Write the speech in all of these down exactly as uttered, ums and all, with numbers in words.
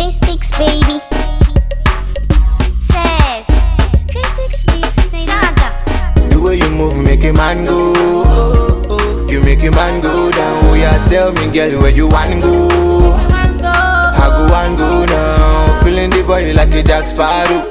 J-Sticks, baby. Says Gaga. The way you move make a man go. You make a man go down. Oh yeah, tell me girl where you want go. I go and go now. Feeling the boy like a Jack Sparrow.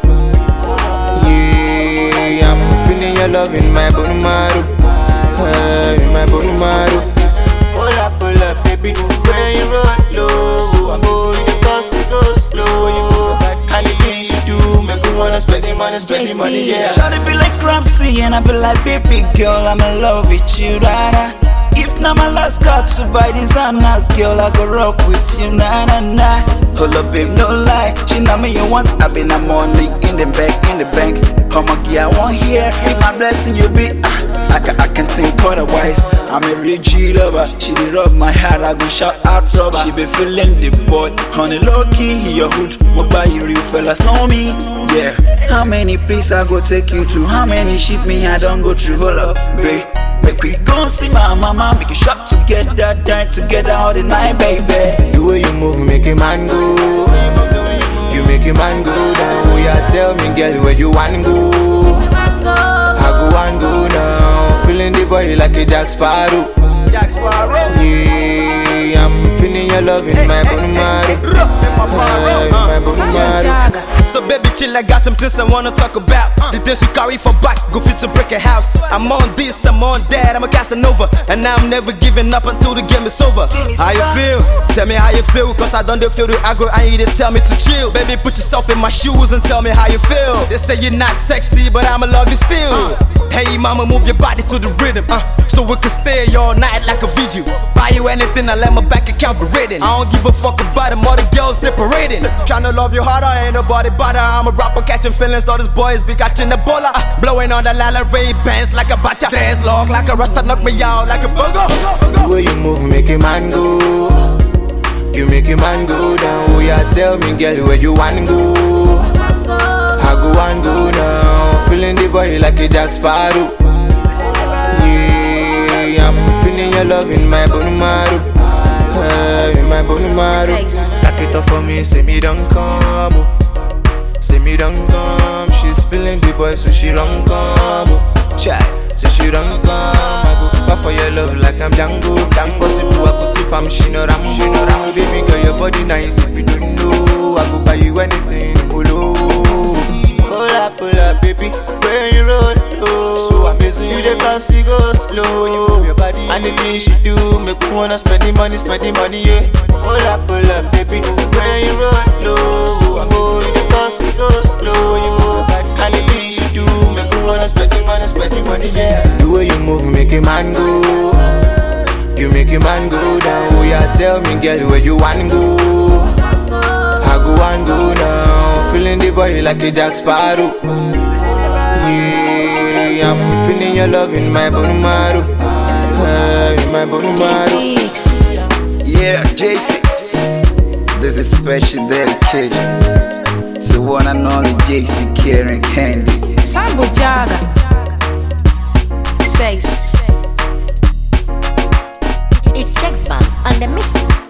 Yeah, I'm feeling your love in my bone marrow. Uh, in my bone marrow. Pull up, pull up, baby. When you roll low, oh, you cause it go slow. And the things you do make me wanna spend the money, spend the money, yeah. Shawty be like Ramsey and I be like, baby girl, I'm in love with you, right? If not my last car to buy designers, girl, I go rock with you, nah, nah, nah. Hold up, babe, no lie. She know me you want, I been a money in the bank, in the bank. How much I want here? If my blessing you be, ah, I, can, I can think otherwise. I'm a real G lover. She did rub my heart, I go shout out rubber. She be feeling the boy, honey low key in your hood. What by you real fellas know me, yeah. How many places I go take you to? How many shit me I don't go through? Hold up, babe. Make we go see my mama, make you shop together, die together all the night, baby. The way you move make a man go. You make a man go down. Oh yeah, tell me girl where you want go. I go and go now. Feeling the boy like a Jack Sparrow. Jack Sparrow. Yeah, I'm feeling your love in my bone marrow. Uh, in my bone marrow. So baby chill, I got some things I wanna talk about. The things you carry for back, go fit to break a house. I'm on this, I'm on that, I'm a Casanova. And I'm never giving up until the game is over. How you feel? Tell me how you feel, cause I don't feel the aggro, I need to tell me to chill. Baby put yourself in my shoes and tell me how you feel. They say you're not sexy, but I'ma love you still. Hey mama, move your body to the rhythm, uh, so we can stay all night like a vigil. Buy you anything, I let my bank account be written. I don't give a fuck about them other girls, they parading. Tryna love you harder, ain't nobody better. I'm a rapper catching feelings, all these boys be catching the bola. uh, Blowing on the Lala Ray bands like a bata. Dress lock like a rasta, knock me out like a bungo. The way you move make a man go. You make a man go down. Oh yeah, tell me girl where you want go. I go and go now. Feeling the boy like a Jack Sparrow. Yeah, I'm feeling your love in my bone marrow. Uh, in my bone marrow. Back it up for me, say me don't come. Oh. Say me don't come. She's feeling the voice, so she don't come. Oh. Chai, so she don't come. I go fight for your love like I'm Django. Impossible, I could see I'm Shino Rambo. Baby girl, your body nice if you don't know. I go buy you anything, polo. Pull up, pull up, baby, when you roll low. So amazing, you the cause it go slow. You move your body, and the things you do make me wanna spend the money, spend the money, yeah. Pull up, pull up, baby, when you roll low. So amazing, you the cause it go slow. You move your body, and the things you do make me wanna spend the money, spend the money, yeah. The way you move make a man go. You make a man go down. Oh yeah, tell me girl where you want go. I go and go now. Feeling the boy like a Jack Sparrow. Yeah, I'm feeling your love in my bone marrow. Uh, in my bone marrow. Yeah, J-Sticks. This is special dedication to one and only J-Stick Karen Candy. Sambo Jaga says It's Shakespeare on the mix.